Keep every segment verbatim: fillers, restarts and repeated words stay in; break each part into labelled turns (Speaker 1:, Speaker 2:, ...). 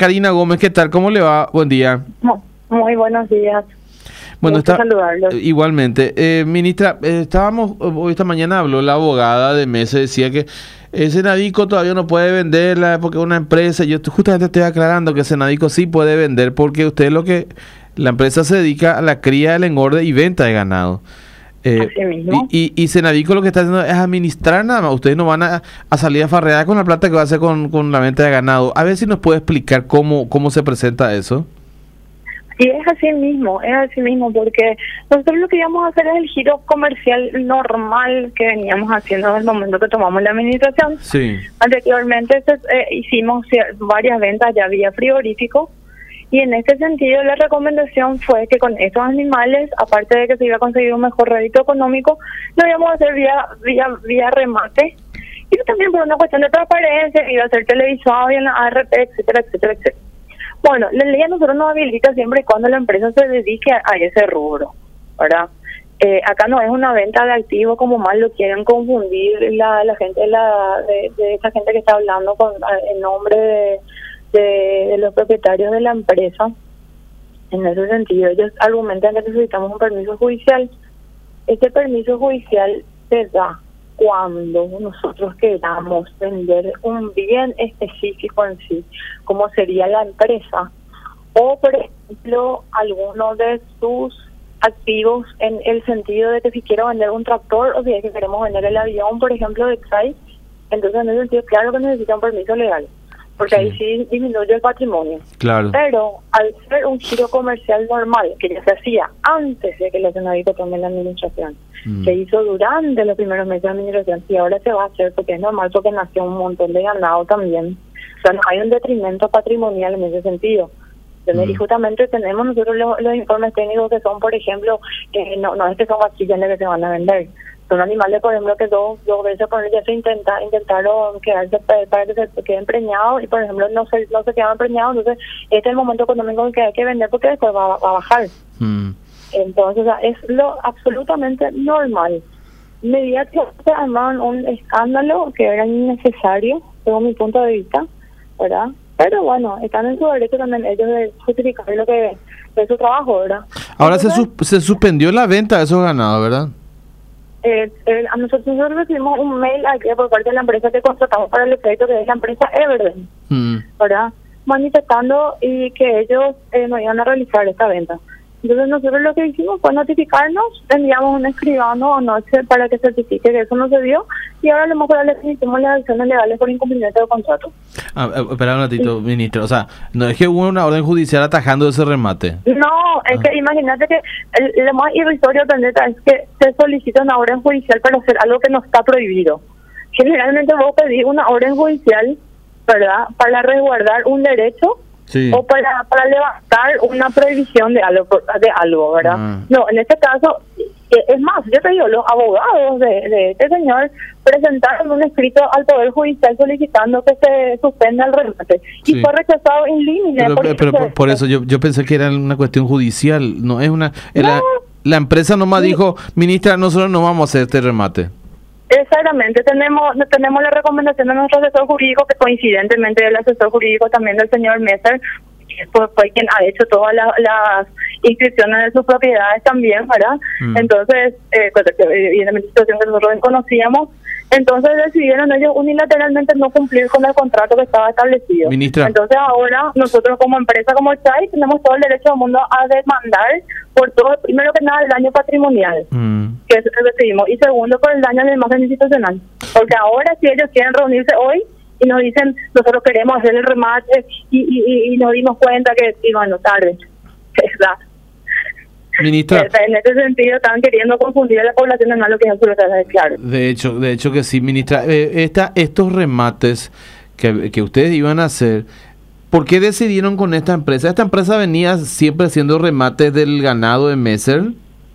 Speaker 1: Karina Gómez, ¿qué tal? ¿Cómo le va? Buen día.
Speaker 2: Muy buenos días.
Speaker 1: Bueno,
Speaker 2: Gusto
Speaker 1: está,
Speaker 2: saludarlos.
Speaker 1: Igualmente. Eh, ministra, eh, estábamos, hoy esta mañana habló la abogada de Mesa, decía que eh, Senadico todavía no puede venderla porque es una empresa. Yo justamente estoy aclarando que Senadico sí puede vender porque usted lo que, la empresa se dedica a la cría, el engorde y venta de ganado. Eh,
Speaker 2: Así mismo.
Speaker 1: Y, y, y Senadico lo que está haciendo es administrar nada más. Ustedes no van a, a salir a farrear con la plata que va a hacer con, con la venta de ganado. A ver si nos puede explicar cómo, cómo se presenta eso.
Speaker 2: Y es así mismo, es así mismo, porque nosotros lo que íbamos a hacer es el giro comercial normal que veníamos haciendo desde el momento que tomamos la administración.
Speaker 1: Sí.
Speaker 2: Anteriormente eh, hicimos varias ventas ya vía frigorífico, y en este sentido la recomendación fue que con estos animales, aparte de que se iba a conseguir un mejor rédito económico, lo íbamos a hacer vía, vía, vía remate, y también por una cuestión de transparencia, iba a ser televisado y en la A R P, etcétera, etcétera, etcétera. Bueno, la ley a nosotros nos habilita siempre y cuando la empresa se dedique a, a ese rubro, ¿verdad? Eh, acá no es una venta de activos como mal lo quieren confundir la, la gente de, la, de, de esa gente que está hablando con en nombre de, de, de los propietarios de la empresa. En ese sentido, ellos argumentan que necesitamos un permiso judicial. Este permiso judicial se da cuando nosotros queramos vender un bien específico en sí, como sería la empresa, o por ejemplo alguno de sus activos, en el sentido de que si quiero vender un tractor o si es que queremos vender el avión, por ejemplo, de Exai, entonces en ese sentido claro que necesita un permiso legal, porque sí. Ahí sí disminuye el patrimonio.
Speaker 1: Claro.
Speaker 2: Pero al ser un giro comercial normal, que ya se hacía antes de que la Senadico tome la administración, mm. se hizo durante los primeros meses de administración, y ahora se va a hacer porque es normal, porque nació un montón de ganado también. O sea, no hay un detrimento patrimonial en ese sentido. Mm. Y justamente tenemos nosotros los, los informes técnicos que son, por ejemplo, que no, no es que son vacillas que se van a vender. Son animales, por ejemplo, que dos, dos veces por ya se intenta, intentaron quedarse para que se queden preñados y, por ejemplo, no se no se quedaban preñados. Entonces, este es el momento económico que hay que vender porque después va, va a bajar. Mm. Entonces, o sea, es lo absolutamente normal. Inmediatamente armaron un escándalo que era innecesario, según mi punto de vista, ¿verdad? Pero bueno, están en su derecho también ellos de justificar lo que es su trabajo, ¿verdad?
Speaker 1: Ahora Entonces, se, su se suspendió la venta de esos ganados, ¿verdad?
Speaker 2: Eh, eh, a nosotros, nosotros recibimos un mail aquí por parte de la empresa que contratamos para el efecto, que es la empresa Everden, mm. ¿verdad? Manifestando y que ellos eh, nos iban a realizar esta venta. Entonces nosotros lo que hicimos fue notificarnos, enviamos un escribano anoche para que certifique que eso no se dio, y ahora a lo mejor le hicimos las acciones legales por incumplimiento de contrato.
Speaker 1: Ah, espera un ratito, sí. Ministro, o sea, no es que hubo una orden judicial atajando ese remate.
Speaker 2: No, es ah. que imagínate que el, lo más irrisorio es que se solicita una orden judicial para hacer algo que no está prohibido. Generalmente vos pedís una orden judicial, ¿verdad?, para resguardar un derecho. Sí. O para para levantar una prohibición de algo, de algo, ¿verdad? Ah. No, en este caso, es más, yo te digo, los abogados de, de este señor presentaron un escrito al Poder Judicial solicitando que se suspenda el remate, sí. Y fue rechazado in limine.
Speaker 1: Pero, pero, pero por, por eso yo yo pensé que era una cuestión judicial, no es una... Era, no. La empresa nomás sí. Dijo, ministra, nosotros no vamos a hacer este remate.
Speaker 2: Exactamente, tenemos tenemos la recomendación de nuestro asesor jurídico, que coincidentemente el asesor jurídico también del señor Messer, que fue, fue quien ha hecho todas las, las inscripciones de sus propiedades también, ¿verdad? Mm. Entonces, eh, pues, evidentemente situación que nosotros desconocíamos, entonces decidieron ellos unilateralmente no cumplir con el contrato que estaba establecido.
Speaker 1: Ministra.
Speaker 2: Entonces ahora nosotros como empresa, como Chai, tenemos todo el derecho del mundo a demandar por todo, primero que nada, el daño patrimonial, mm. que es el que recibimos, y segundo, por el daño a la imagen institucional. Porque ahora si ellos quieren reunirse hoy y nos dicen, nosotros queremos hacer el remate y, y, y, y nos dimos cuenta que, y bueno, tarde, ¿verdad?
Speaker 1: Ministra,
Speaker 2: en este sentido están queriendo confundir a la población en lo que es absolutamente claro.
Speaker 1: De hecho, de hecho que sí, ministra. Eh, esta, estos remates que, que ustedes iban a hacer, ¿por qué decidieron con esta empresa? ¿Esta empresa venía siempre haciendo remates del ganado de Messer?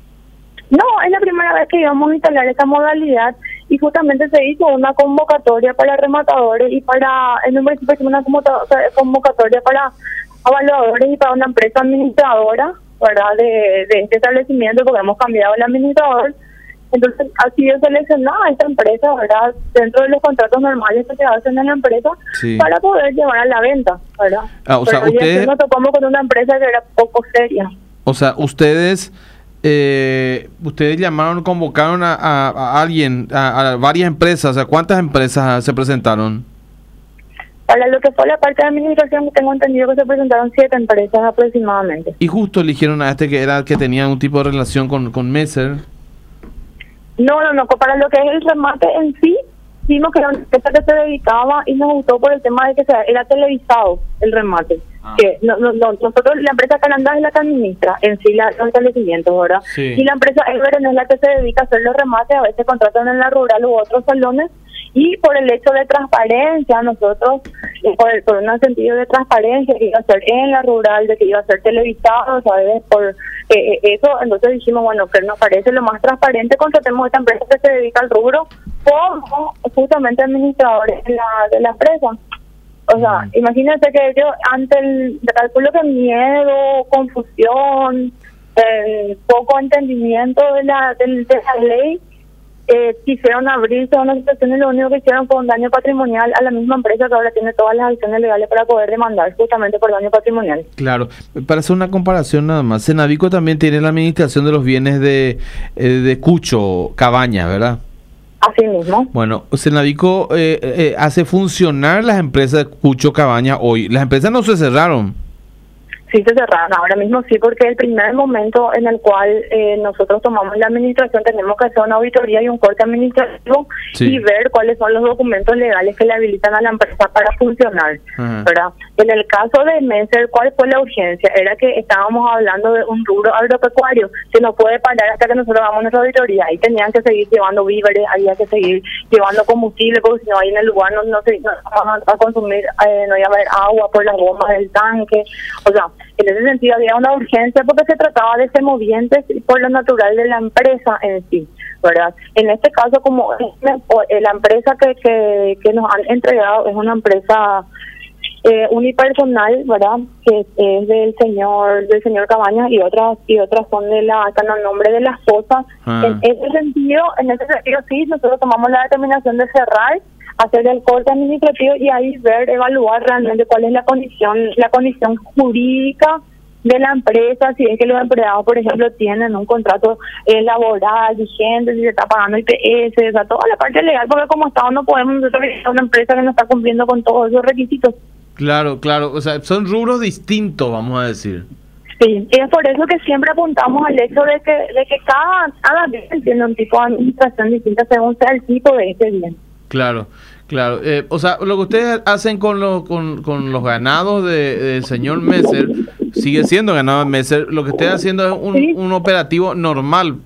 Speaker 2: No, es la primera vez que íbamos a instalar esta modalidad, y justamente se hizo una convocatoria para rematadores y para, en un principio hicimos una convocatoria para evaluadores y para una empresa administradora, ¿verdad?, de, de este establecimiento, porque hemos cambiado el administrador, Entonces ha sido seleccionada esta empresa, ¿verdad? Dentro de los contratos normales que se hacen en la empresa, sí, para poder llevar a la venta, ¿verdad?
Speaker 1: Ah, o sea,
Speaker 2: Pero
Speaker 1: ustedes
Speaker 2: nos tocamos con una empresa que era poco seria.
Speaker 1: O sea, ustedes eh, ustedes llamaron, convocaron a, a, a alguien, a, a varias empresas. O sea, ¿cuántas empresas se presentaron?
Speaker 2: Para lo que fue la parte de administración, tengo entendido que se presentaron siete empresas aproximadamente.
Speaker 1: ¿Y justo eligieron a este que era que tenía un tipo de relación con, con Messer?
Speaker 2: No, no, no, para lo que es el remate en sí, vimos que era una empresa que se dedicaba y nos gustó por el tema de que era televisado el remate. Ah. Que no, no, no, nosotros, la empresa Canandá es la que administra en sí la, los establecimientos, ¿verdad? Sí. Y la empresa Elberen es la que se dedica a hacer los remates, a veces contratan en la rural u otros salones. Y por el hecho de transparencia, nosotros, eh, por, el, por un sentido de transparencia que iba a ser en la rural, de que iba a ser televisado, ¿sabes? Por eh, eso, entonces dijimos, bueno, que nos parece lo más transparente, contratemos esta empresa que se dedica al rubro como justamente administradores de la, de la empresa. O sea, mm. imagínense que ellos, ante el, calculo que miedo, confusión, eh, poco entendimiento de la, de, de la ley, Eh, quisieron abrirse a una situación y lo único que hicieron fue un daño patrimonial a la misma empresa que ahora tiene todas las acciones legales para poder demandar justamente por daño patrimonial.
Speaker 1: Claro, para hacer una comparación nada más, Senavico también tiene la administración de los bienes de, eh, de Cucho Cabaña, ¿verdad?
Speaker 2: Así mismo.
Speaker 1: Bueno, Senavico eh, eh, hace funcionar las empresas de Cucho Cabaña hoy. Las empresas no se cerraron.
Speaker 2: Sí, se cerraron. Ahora mismo sí, porque el primer momento en el cual eh, nosotros tomamos la administración tenemos que hacer una auditoría y un corte administrativo, sí, y ver cuáles son los documentos legales que le habilitan a la empresa para funcionar, uh-huh. ¿verdad? En el caso de Messer, ¿cuál fue la urgencia? Era que estábamos hablando de un rubro agropecuario que no puede parar hasta que nosotros hagamos nuestra auditoría. Ahí tenían que seguir llevando víveres, había que seguir llevando combustible, porque si no, ahí en el lugar no, no se no, vamos a consumir, eh, no iba a haber agua por las bombas del tanque. O sea, en ese sentido había una urgencia porque se trataba de semovientes por lo natural de la empresa en sí, ¿verdad? En este caso, como la empresa que, que, que nos han entregado es una empresa eh, unipersonal, ¿verdad? Que es del señor del señor Cabañas y otras y otras son de la están a nombre de la esposa. Ah. En ese sentido, en ese sentido sí, nosotros tomamos la determinación de cerrar, hacer el corte administrativo y ahí ver, evaluar realmente cuál es la condición, la condición jurídica de la empresa, si es que los empleados, por ejemplo, tienen un contrato eh, laboral vigente, si se está pagando I P S, o sea, toda la parte legal, porque como Estado no podemos nosotros ser una empresa que no está cumpliendo con todos esos requisitos.
Speaker 1: Claro, claro, o sea, son rubros distintos, vamos a decir.
Speaker 2: Sí, y es por eso que siempre apuntamos al hecho de que de que cada, cada bien tiene un tipo de administración distinta según sea el tipo de ese bien.
Speaker 1: Claro, claro. Eh, o sea, lo que ustedes hacen con, lo, con, con los ganados del de señor Messer sigue siendo ganado de Messer. Lo que ustedes haciendo es un, sí. un operativo normal.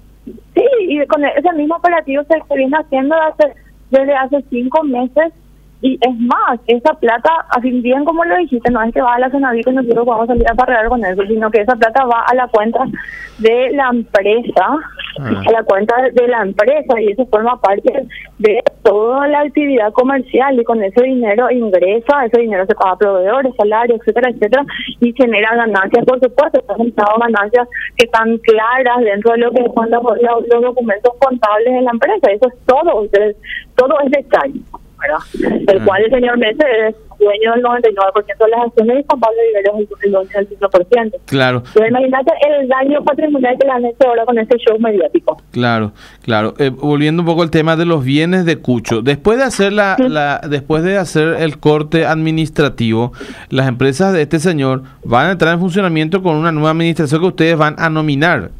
Speaker 2: Sí, y con ese mismo operativo se viene haciendo hace, desde hace cinco meses. Y es más, esa plata, así bien como lo dijiste, no es que va a la Senavico y nosotros vamos a salir a parrear con eso, sino que esa plata va a la cuenta de la empresa, ah. a la cuenta de la empresa, y eso forma parte de toda la actividad comercial, y con ese dinero ingresa, ese dinero se paga a proveedores, salarios, etcétera, etcétera, y genera ganancias, por supuesto, están generadas ganancias que están claras dentro de lo que son los, los, los documentos contables de la empresa, eso es todo, entonces, todo es detalle. ¿verdad? El ah. cual el señor Messer es dueño del noventa y nueve por ciento de las acciones y Juan Pablo Rivero es el dueño del cinco por ciento.
Speaker 1: Claro.
Speaker 2: Entonces, imagínate el daño patrimonial que le han hecho ahora con este show mediático.
Speaker 1: Claro, claro. Eh, volviendo un poco al tema de los bienes de Cucho, después de hacer la, sí. la, después de hacer el corte administrativo, las empresas de este señor van a entrar en funcionamiento con una nueva administración que ustedes van a nominar.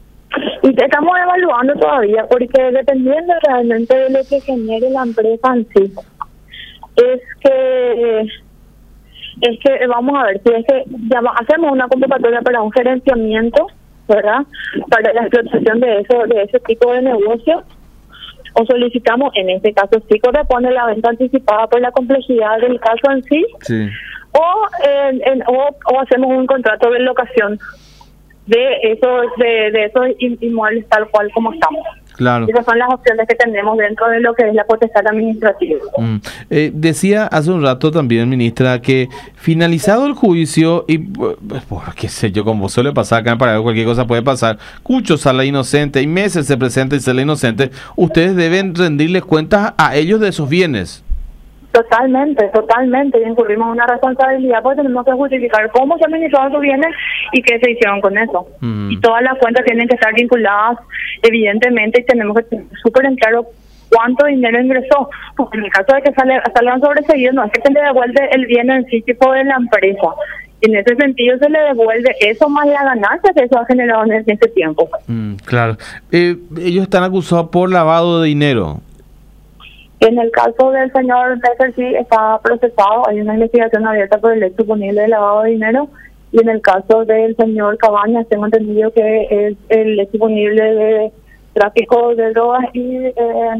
Speaker 2: Y estamos evaluando todavía, porque dependiendo realmente de lo que genere la empresa en sí, es que es que vamos a ver, si es que ya hacemos una convocatoria para un gerenciamiento, ¿verdad? Para la explotación de eso, de ese tipo de negocio, o solicitamos, en este caso sí corresponde la venta anticipada por la complejidad del caso en sí, sí. O, en, en, o, o hacemos un contrato de locación de esos de, de esos inmuebles tal cual como estamos.
Speaker 1: Claro.
Speaker 2: Esas son las opciones que tenemos dentro de lo que es la potestad administrativa.
Speaker 1: Mm. Eh, decía hace un rato también, ministra, que finalizado el juicio, y pues, qué sé yo, como suele pasar acá en Paraguay, cualquier cosa puede pasar, Cucho sale inocente y Messer se presenta y sale inocente, ustedes deben rendirles cuentas a ellos de esos bienes.
Speaker 2: Totalmente, totalmente. Y incurrimos en una responsabilidad porque tenemos que justificar cómo se administraron sus bienes y qué se hicieron con eso. Mm. Y todas las cuentas tienen que estar vinculadas, evidentemente, y tenemos que tener súper en claro cuánto dinero ingresó. Porque en el caso de que sale, salgan sobreseídos, no es que se le devuelve el bien en sí tipo de la empresa. En ese sentido se le devuelve eso más la ganancia que eso ha generado en ese tiempo.
Speaker 1: Mm, claro. Eh, ellos están acusados por lavado de dinero.
Speaker 2: En el caso del señor Messer sí está procesado, hay una investigación abierta por el hecho punible de lavado de dinero, y en el caso del señor Cabañas tengo entendido que es el hecho punible de tráfico de drogas y, eh,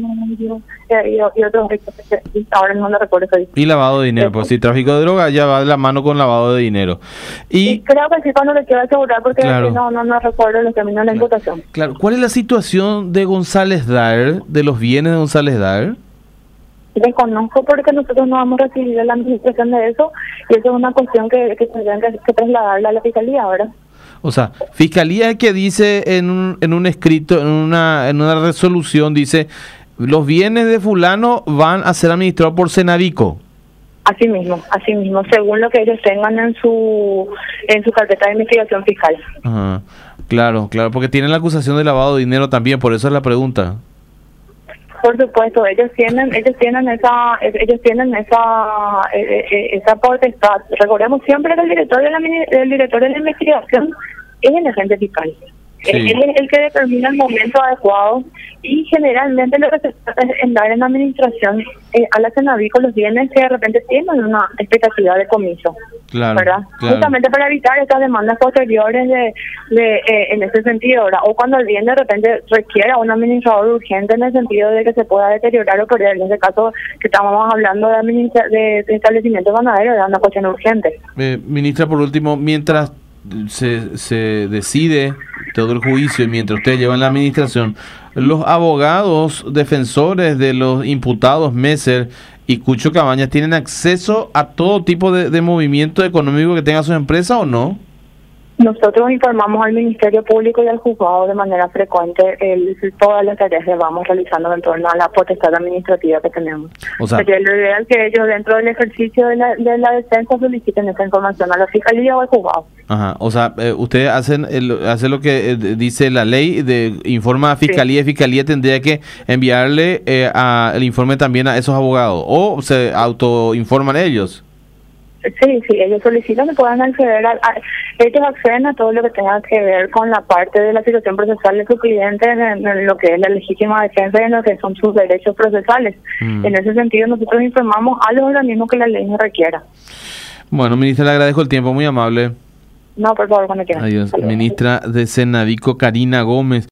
Speaker 2: y, y otros hechos que ahora no me recuerdo.
Speaker 1: Y lavado de dinero, pues sí, tráfico de drogas ya va de la mano con lavado de dinero. Y,
Speaker 2: y creo que sí, cuando le quiero asegurar, porque claro, no, no, no recuerdo los términos de la imputación.
Speaker 1: Claro, ¿cuál es la situación de González Daer, de los bienes de González Daer?
Speaker 2: Desconozco porque nosotros no hemos recibido la administración de eso y eso es una cuestión que, que tendrían que, que trasladarla a la fiscalía ahora.
Speaker 1: O sea, fiscalía que dice en un, en un escrito, en una, en una resolución, dice, los bienes de fulano van a ser administrados por Senavico.
Speaker 2: Así mismo, así mismo, según lo que ellos tengan en su en su carpeta de investigación fiscal.
Speaker 1: Ajá. Claro, claro, porque tienen la acusación de lavado de dinero también, por eso es la pregunta.
Speaker 2: Por supuesto, ellos tienen, ellos tienen esa, ellos tienen esa, esa potestad. Recordemos siempre que el director de la, el director de la investigación es el agente fiscal. Sí. Él es el que determina el momento adecuado y generalmente lo que se trata es en dar en administración eh, a la Senavico los bienes que de repente tienen una expectativa de comiso.
Speaker 1: Claro,
Speaker 2: ¿verdad?
Speaker 1: Claro.
Speaker 2: Justamente para evitar estas demandas posteriores de, de eh, en ese sentido, ¿verdad? O cuando el bien de repente requiera un administrador urgente en el sentido de que se pueda deteriorar o perder. En este caso que estábamos hablando de, administra de, de establecimientos ganaderos, era una cuestión urgente.
Speaker 1: Eh, ministra, por último, mientras se, se decide todo el juicio y mientras ustedes llevan la administración, los abogados defensores de los imputados Messer y Cucho Cabañas tienen acceso a todo tipo de, de movimiento económico que tenga su empresa o no?
Speaker 2: Nosotros informamos al Ministerio Público y al juzgado de manera frecuente el, todas las tareas que vamos realizando en torno a la potestad administrativa que tenemos. O sea, sería lo ideal que ellos dentro del ejercicio de la, de la defensa soliciten esa información a la Fiscalía o al juzgado.
Speaker 1: Ajá, o sea, eh, ustedes hacen el, hacen lo que eh, dice la ley, de informa a Fiscalía, sí. Y Fiscalía tendría que enviarle eh, a, el informe también a esos abogados, o se autoinforman ellos.
Speaker 2: Sí, sí, ellos solicitan que puedan acceder a, a, ellos acceden a todo lo que tenga que ver con la parte de la situación procesal de su cliente en, en lo que es la legítima defensa y en lo que son sus derechos procesales. Mm. En ese sentido, nosotros informamos a los organismos que la ley nos requiera.
Speaker 1: Bueno, ministra, le agradezco el tiempo, muy amable.
Speaker 2: No, por favor, cuando quieran.
Speaker 1: Adiós. Ministra de Senavico, Karina Gómez.